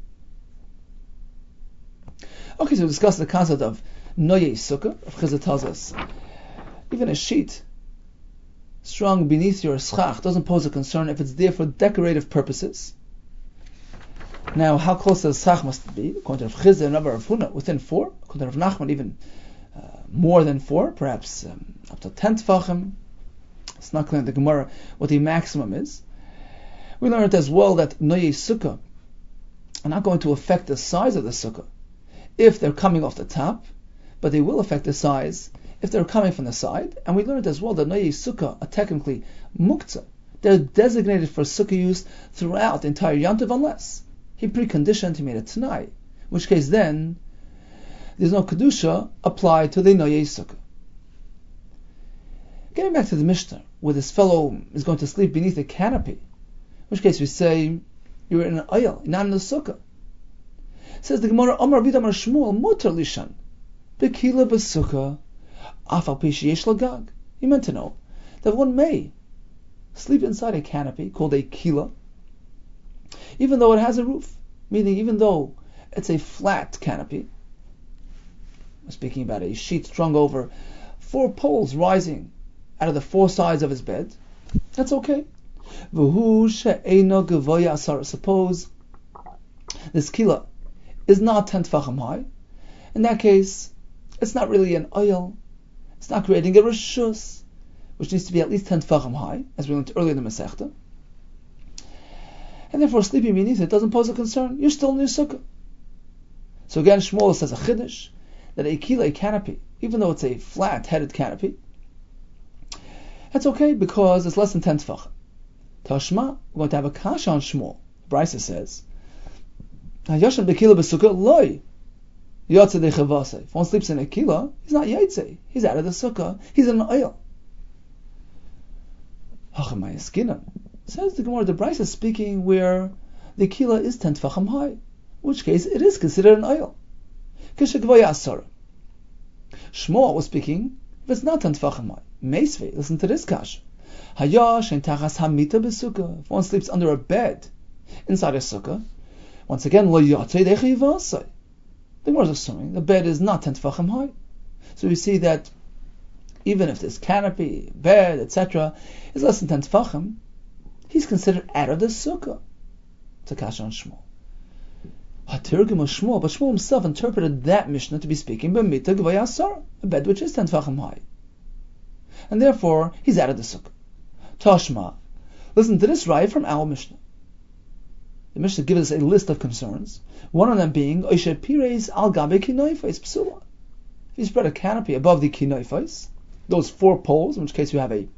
Speaker 2: Okay, so we discussed the concept of noye sukkah. Rav Chizda tells us even a sheet strung beneath your schach doesn't pose a concern if it's there for decorative purposes. Now, how close to the schach must it be? According to Rav Chizda and Rabbi Rav Huna, within 4. According to Rav Nachman, even more than 4, perhaps up to 10 tefachim. It's not clear in the Gemara what the maximum is. We learned as well that Noyei Sukkah are not going to affect the size of the Sukkah if they're coming off the top, but they will affect the size if they're coming from the side. And we learned as well that Noyei Sukkah are technically Muktzah. They're designated for Sukkah use throughout the entire Yom Tov unless he preconditioned, he made a Tanai, in which case then there's no Kedusha applied to the Noyei Sukkah. Getting back to the Mishnah, where this fellow is going to sleep beneath a canopy, in which case we say, you're in an oil, not in the Sukkah. Says the Gemara, Amar Vid Amar Shmuel, Mutar Lishan, Bekila B'Sukkah, Afal Pishi Yesh Lagag. He meant to know that one may sleep inside a canopy called a kila, even though it has a roof, meaning even though it's a flat canopy. We're speaking about a sheet strung over 4 poles rising out of the 4 sides of his bed. That's okay. Suppose this kila is not 10 tefachim high. In that case, it's not really an oil. It's not creating a reshus, which needs to be at least 10 tefachim high, as we learned earlier in the Masechta. And therefore, sleeping beneath it doesn't pose a concern. You're still in your sukkah. So again, Shmuel says a chiddush that a kila, a canopy, even though it's a flat-headed canopy, that's okay because it's less than 10 tefachim. Tashma, we're going to have a kasha on Shmuel. Brisa says, "Hayashem bekila b'sukkah loy yotze dechavase." If one sleeps in a kila, he's not yotze. He's out of the sukkah. He's in an oil. Hachamayaskinan says the Gemara. The Brisa is speaking where the kila is 10 tefachim high, in which case it is considered an oil. Kishagvaya asara. Shmuel was speaking if it's not 10 tefachim high. Meisvei, listen to this kasha. Hayash and tachas hamita b'sukkah. If one sleeps under a bed inside a sukkah, once again lo yotze dechavase. The Gemara is assuming the bed is not 10 tefachim high. So we see that even if this canopy, bed, etc., is less than 10 tefachim, he's considered out of the sukkah. It's a kasha on Shmuel. Hatirgim of Shmuel, but Shmuel himself interpreted that Mishnah to be speaking b'mita gvaya asara, a bed which is 10 tefachim high, and therefore he's out of the sukkah. Tashma, listen to this raya from our Mishnah. The Mishnah gives us a list of concerns. One of them being Oishe Pires al Gabe Kinoifais Psula. If you spread a canopy above the Kinoifais, those 4 poles, in which case you have a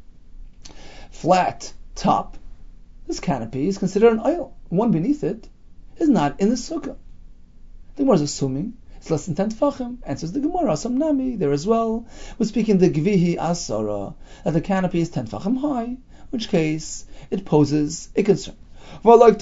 Speaker 2: flat top, this canopy is considered an oil. One beneath it is not in the sukkah. The Gemara is assuming it's less than 10 tefachim. Answers the Gemara, some nami there as well. We're speaking the Gvihi Asara, that the canopy is 10 tefachim high, in which case it poses a concern. But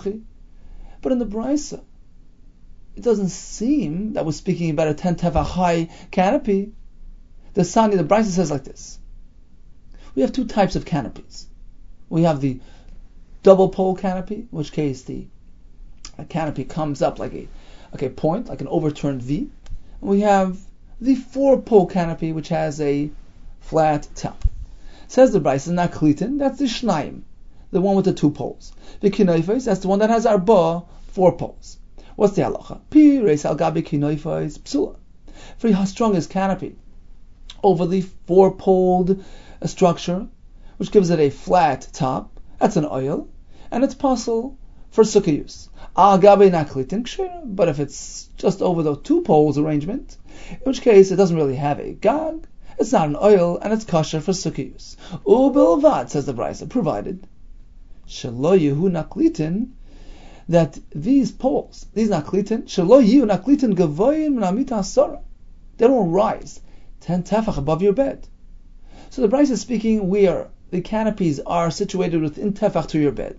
Speaker 2: in the Brisa, it doesn't seem that we're speaking about a 10 tefach high canopy. The Sani, the Brisa says like this. We have 2 types of canopies. We have the double pole canopy, in which case the canopy comes up like a point, like an overturned V. And we have the 4 pole canopy, which has a flat top. Says the Brisa, not klitin, that's the shnaim, the one with the 2 poles. The kinoifos, that's the one that has arba, 4 poles. What's the halacha? Pi reis al gabi kinoifos psula. For how strong is canopy over the 4-poled structure, which gives it a flat top, that's an oil, and it's possible for sukkah use. Al gabi naklitin kshira, but if it's just over the 2 poles arrangement, in which case it doesn't really have a gag, it's not an oil, and it's kosher for sukkah use. Ubilvad, says the Brisa, provided shelo yehu naklitin, that these poles, these naklitin, shelo yehu naklitin gavoyin minamita asara, they don't rise 10 tefach above your bed. So the Brisa is speaking where the canopies are situated within tefach to your bed.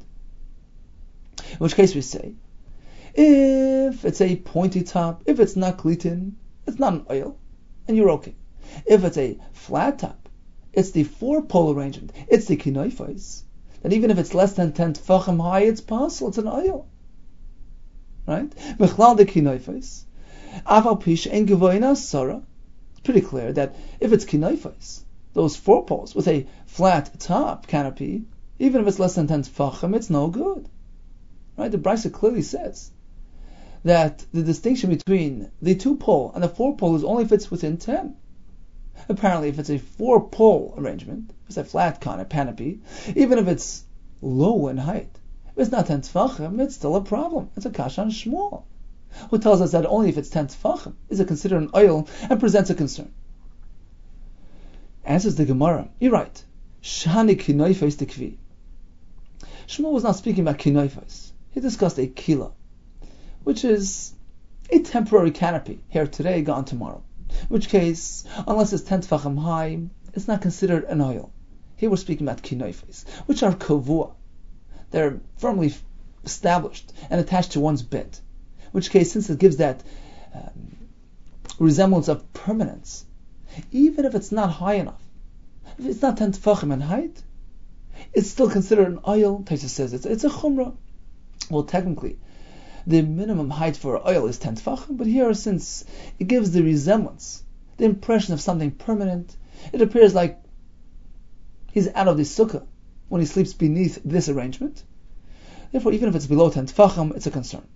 Speaker 2: In which case we say, if it's a pointy top, if it's not klitin, it's not an oil, and you're okay. If it's a flat top, it's the 4-pole arrangement, it's the kinoifos, then even if it's less than 10 tefachim high, it's possible, it's an oil. Right? Mechlal the kinoifos, aval pish en gevoina sara. It's pretty clear that if it's kinoifos, those 4 poles with a flat top canopy, even if it's less than 10 tefachim, it's no good. Right? The Brisa clearly says that the distinction between the 2-pole and the 4-pole is only if it's within 10. Apparently, if it's a 4-pole arrangement, it's a flat kind of canopy, even if it's low in height, if it's not 10 tefachim, it's still a problem. It's a kasha on Shmuel, who tells us that only if it's 10 tefachim is it considered an oil and presents a concern. Answers the Gemara, you're right. Shani kinoifes tekvi. Shmuel was not speaking about kinoifes. He discussed a kila, which is a temporary canopy, here today, gone tomorrow. In which case, unless it's 10 tefachim high, it's not considered an oil. Here we're speaking about kinoifes, which are kavua. They're firmly established and attached to one's bed. In which case, since it gives that resemblance of permanence, even if it's not high enough, if it's not 10 tefachim in height, it's still considered an oil. Taisa says it's a chumrah. Well, technically, the minimum height for an oil is 10 tefachim, but here, since it gives the resemblance, the impression of something permanent, it appears like he's out of the sukkah when he sleeps beneath this arrangement. Therefore, even if it's below 10 tefachim, it's a concern.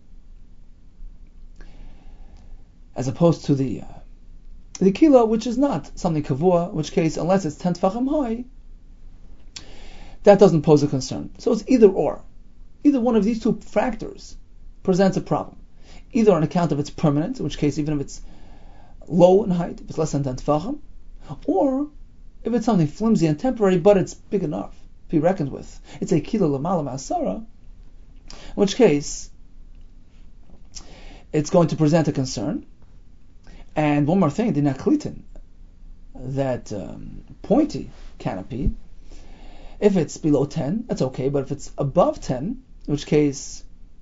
Speaker 2: As opposed to the kila, which is not something kavua, in which case, unless it's 10 tefachim high, that doesn't pose a concern. So it's either or. Either one of these two factors presents a problem. Either on account of its permanence, in which case, even if it's low in height, if it's less than 10 tefachim, or if it's something flimsy and temporary, but it's big enough to be reckoned with. It's a kila l'mala ma'asara, in which case, it's going to present a concern. And one more thing, the naklitin, that pointy canopy, if it's below 10, that's okay, but if it's above 10, in which case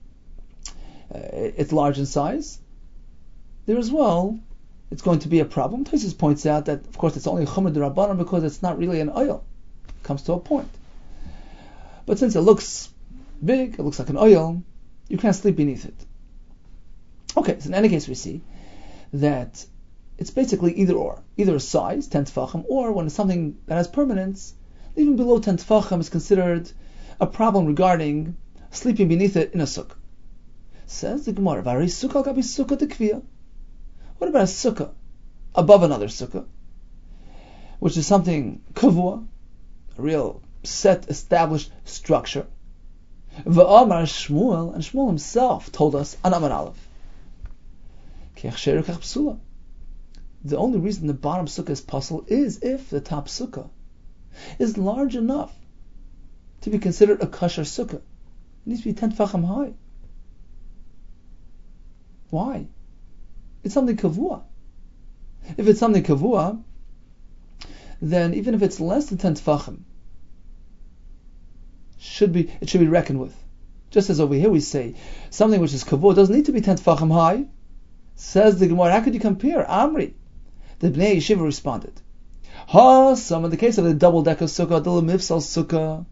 Speaker 2: it's large in size, there as well, it's going to be a problem. Tosfos points out that, of course, it's only a chumrah d'Rabbanan because it's not really an oil. It comes to a point. But since it looks big, it looks like an oil, you can't sleep beneath it. Okay, so in any case, we see that it's basically either or. Either a size, 10 tefachim, or when it's something that has permanence, even below 10 tefachim is considered a problem regarding sleeping beneath it in a sukkah. Says the Gemara, Vari sukkah gabi sukkah tekviyah. What about a sukkah above another sukkah, which is something kavua, a real set, established structure? V'amar Shmuel, and Shmuel himself told us, an Amar Aleph, the only reason the bottom sukkah is puzzle is if the top sukkah is large enough to be considered a kosher sukkah. It needs to be 10 tefachim high. Why? It's something kavua. If it's something kavua, then even if it's less than 10 tefachim, it should be reckoned with. Just as over here we say, something which is kavua doesn't need to be 10 tefachim high. Says the Gemara, how could you compare? Amri, the Bnei Yeshiva responded, some in the case of the double-decker sukkah, the lemifsal sukkah,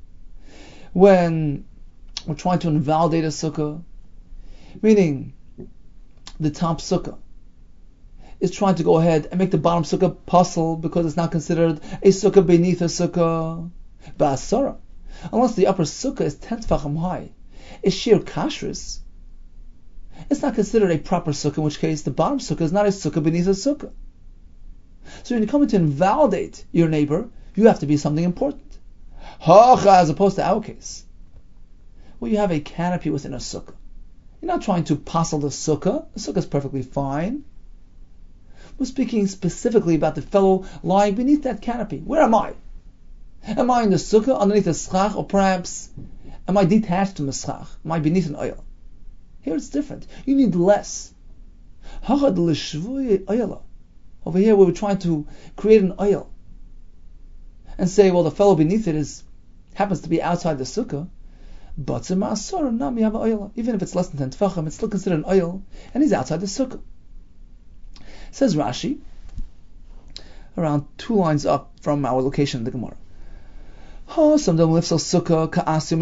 Speaker 2: when we're trying to invalidate a sukkah, meaning the top sukkah is trying to go ahead and make the bottom sukkah puzzle because it's not considered a sukkah beneath a sukkah. Ba'asara, unless the upper sukkah is 10 tefachim high, is sheer kashrus, it's not considered a proper sukkah, in which case the bottom sukkah is not a sukkah beneath a sukkah. So when you come to invalidate your neighbor, you have to be something important. As opposed to our case, where you have a canopy within a sukkah. You're not trying to passel the sukkah. The sukkah is perfectly fine. We're speaking specifically about the fellow lying beneath that canopy. Where am I? Am I in the sukkah underneath a schach, or perhaps am I detached from the schach? Am I beneath an oil? Here it's different. You need less. Over here we were trying to create an oil and say, well, the fellow beneath it happens to be outside the sukkah, but even if it's less than 10 tefachim, it's still considered an oil, and he's outside the sukkah. Says Rashi, around 2 lines up from our location in the Gemara. We're speaking about sukkah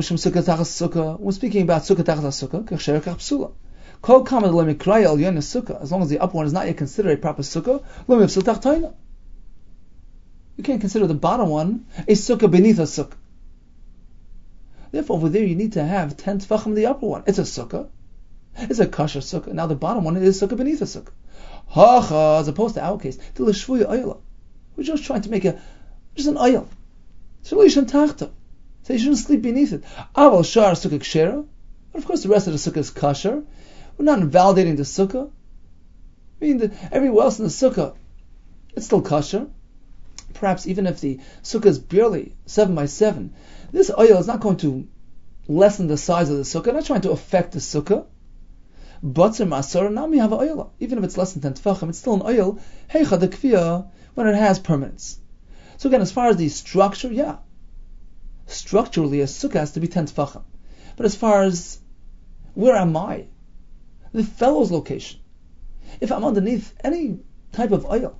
Speaker 2: tachas sukkah. As long as the upper one is not yet considered a proper sukkah, you can't consider the bottom one a sukkah beneath a sukkah. Therefore, over there you need to have 10 tefachim the upper one. It's a sukkah. It's a kosher sukkah. Now the bottom one is sukkah beneath a sukkah. As opposed to our case, the l'shvuya oyla. We're just trying to make just an oil. So you shouldn't sleep beneath it. Aval shar sukkah kshera. But of course the rest of the sukkah is kosher. We're not invalidating the sukkah. I mean, everywhere else in the sukkah, it's still kosher. Perhaps even if the sukkah is barely 7 by 7, this oil is not going to lessen the size of the sukkah, not trying to affect the sukkah. Batzir masor nami have oil. Even if it's less than 10 tefachim, it's still an oil. Heicha de kfiyah, when it has permanence. So again, as far as the structure, yeah, structurally a sukkah has to be 10 tefachim. But as far as where am I, the fellow's location, if I'm underneath any type of oil,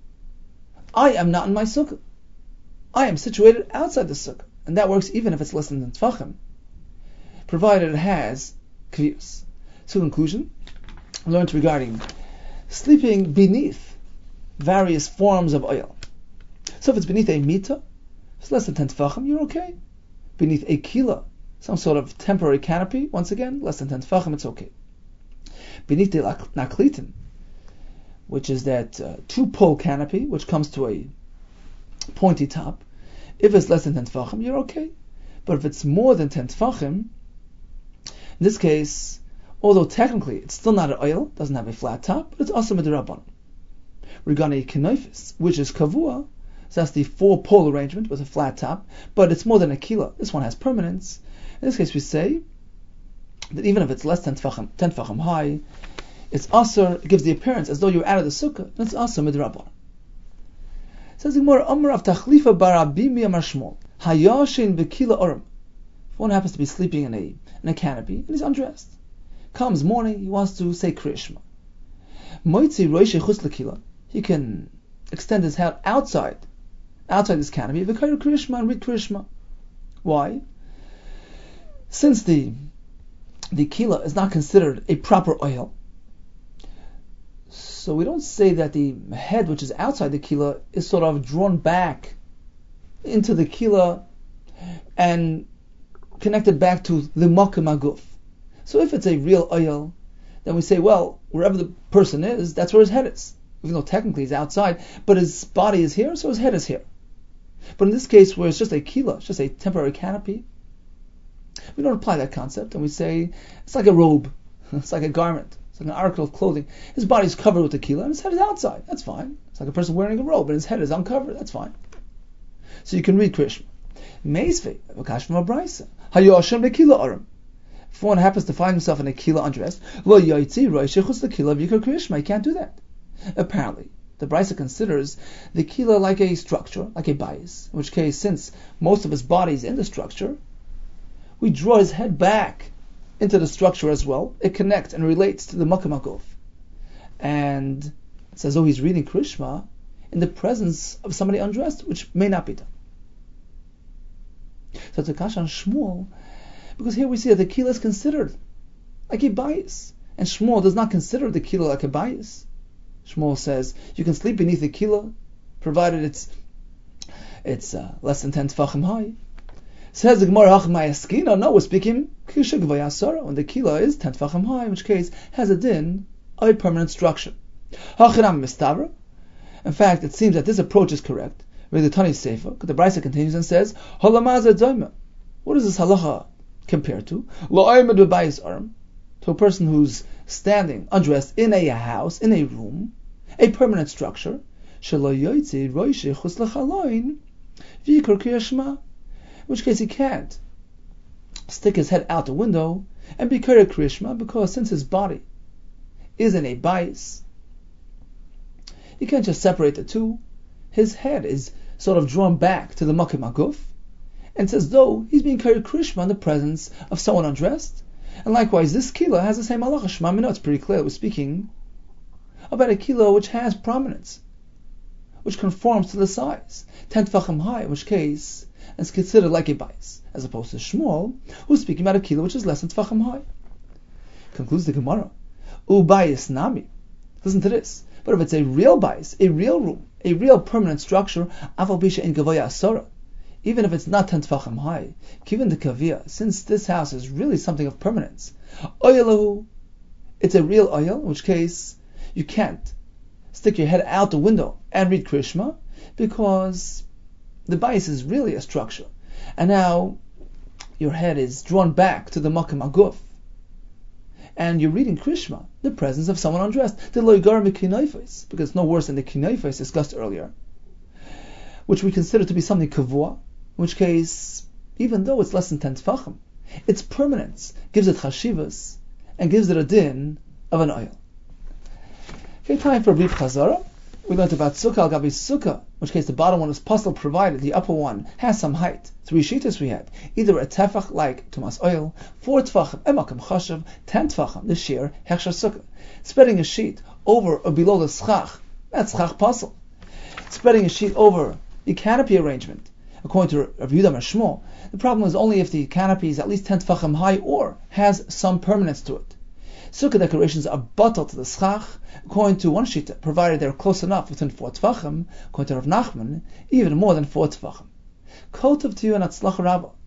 Speaker 2: I am not in my sukkah. I am situated outside the sukkah, and that works even if it's less than 10 tefachim, provided it has kviyus. So, conclusion, we learned regarding sleeping beneath various forms of oil. So, if it's beneath a mita, if it's less than 10 tefachim, you're okay. Beneath a kila, some sort of temporary canopy, once again, less than 10 tefachim, it's okay. Beneath the naklitin, which is that two-pole canopy, which comes to a pointy top, if it's less than 10 tefachim, you're okay. But if it's more than 10 tefachim, in this case, although technically it's still not an oil, doesn't have a flat top, but it's also midrabban. Regarding a kenoifis, which is kavua, so that's the four-pole arrangement with a flat top, but it's more than a kila. This one has permanence. In this case, we say that even if it's less than 10 tefachim high, it's asur, it gives the appearance as though you're out of the sukkah, and it's asur midrabban. Says the Gemara, Amar of Tachlifa Barabi mi Amar Shmuel, Hayashin v'kila orim. If one happens to be sleeping in a canopy, and he's undressed, comes morning, he wants to say Kriya Shema. Moitzi roishe chutz l'kila, he can extend his head outside this canopy, v'kayru Kriya Shema, and read Kriya Shema. Why? Since the kila is not considered a proper oil, so we don't say that the head which is outside the kila is sort of drawn back into the kila and connected back to the makom haguf. So if it's a real oil, then we say, well, wherever the person is, that's where his head is. Even though technically he's outside, but his body is here, so his head is here. But in this case, where it's just a kila, it's just a temporary canopy, we don't apply that concept, and we say it's like a robe, it's like a garment, it's like an article of clothing. His body is covered with the kila, and his head is outside. That's fine. It's like a person wearing a robe, and his head is uncovered. That's fine. So you can read Krishma. Meisvei, v'kash from a brisa. Hayoshem lekila arim. If one happens to find himself in a kila undressed, lo yaitzi roishe chutz lekila v'yikar Krishma. He can't do that. Apparently, the brisa considers the kila like a structure, like a bias. In which case, since most of his body is in the structure, we draw his head back into the structure as well. It connects and relates to the makom haguf. And it's as though he's reading Krishma in the presence of somebody undressed, which may not be done. So it's a kasha on Shmuel, because here we see that the kila is considered like a bias. And Shmuel does not consider the kila like a bias. Shmuel says you can sleep beneath the kila, provided it's less than 10 tefachim high. Says the Gemara, no, we're speaking kisha gvaya asara, when the kila is 10 tefachim high, in which case has a din, a permanent structure. In fact, it seems that this approach is correct. The Tani Sefer, the Brisa continues and says, what is this halacha compared to? To a person who's standing undressed in a house, in a room, a permanent structure, in which case he can't stick his head out the window and be Kriya Krishma, because since his body is in a bias, you can't just separate the two. His head is sort of drawn back to the makom haguf, and it's as though he's being Kriya Krishma in the presence of someone undressed. And likewise, this kila has the same halacha. Shema Mino, it's pretty clear. We're speaking about a kila which has prominence, which conforms to the size, 10 tefachim high, in which case it's considered like a bias, as opposed to Shmuel, who's speaking about a kila which is less than tefachim high. Concludes the Gemara. Ubayis nami. Listen to this. But if it's a real bias, a real room, a real permanent structure, aval bisha in gavoya asara, even if it's not 10 tefachim high, given the kaviyah, since this house is really something of permanence, oilahu, it's a real oil, in which case you can't stick your head out the window and read Kriya Shema, because the bais is really a structure. And now your head is drawn back to the Makam Aguf. And you're reading Kriya Shema, the presence of someone undressed. The loigar mikinaifis, because it's no worse than the kinaifis discussed earlier, which we consider to be something kavua, in which case, even though it's less than 10 tefachim, its permanence gives it chashivas and gives it a din of an oil. Okay, time for a brief chazara. We learned about sukkah al gabi sukkah, in which case the bottom one is puzzle provided the upper one has some height. 3 shitas we had, either a tefach like tumas oil, 4 tefachim emakam chashav, 10 tefachim the sheer hechshar sukkah. Spreading a sheet over or below the schach, that's schach puzzle. Spreading a sheet over the canopy arrangement, according to Rav Yehuda Shmuel, the problem is only if the canopy is at least 10 tefachim high or has some permanence to it. Sukkah decorations are batal to the schach, according to one shita, provided they're close enough within 4 tefachim, according to Rav Nachman, even more than 4 tefachim. Kotav to you and Atzlach Rabbah.